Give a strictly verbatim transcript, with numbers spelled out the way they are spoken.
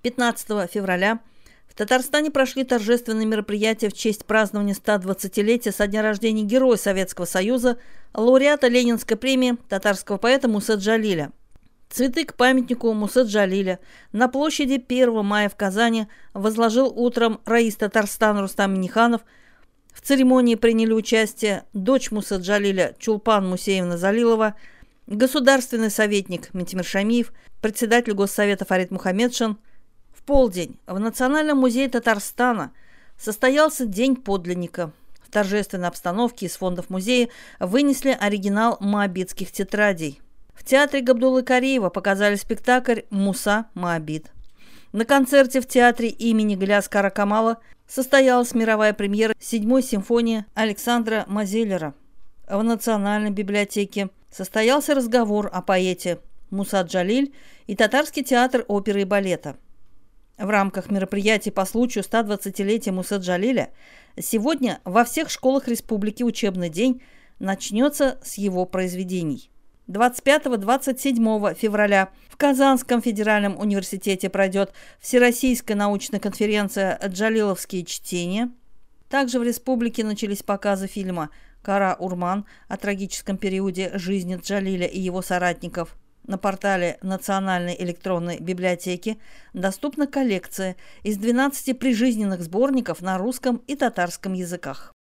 пятнадцатого февраля в Татарстане прошли торжественные мероприятия в честь празднования ста двадцатилетия со дня рождения Героя Советского Союза, лауреата Ленинской премии, татарского поэта Мусы Джалиля. Цветы к памятнику Мусы Джалиля на площади первого мая в Казани возложил утром раис Татарстана Рустам Минниханов. В церемонии приняли участие дочь Мусы Джалиля Чулпан Мусеевна Залилова, государственный советник Ментимир Шамиев, председатель Госсовета Фарид Мухаммедшин. В полдень в Национальном музее Татарстана состоялся День подлинника. В торжественной обстановке из фондов музея вынесли оригинал моабитских тетрадей. В театре Габдуллы Кариева показали спектакль «Муса Моабит». На концерте в театре имени Гляскара Камала состоялась мировая премьера седьмой симфонии Александра Мазеллера. В Национальной библиотеке состоялся разговор о поэте Муса Джалиль и Татарский театр оперы и балета. В рамках мероприятий по случаю ста двадцатилетия Мусы Джалиля сегодня во всех школах республики учебный день начнется с его произведений. двадцать пятого — двадцать седьмого февраля в Казанском федеральном университете пройдет Всероссийская научная конференция «Джалиловские чтения». Также в республике начались показы фильма «Кара Урман» о трагическом периоде жизни Джалиля и его соратников. На портале Национальной электронной библиотеки доступна коллекция из двенадцати прижизненных сборников на русском и татарском языках.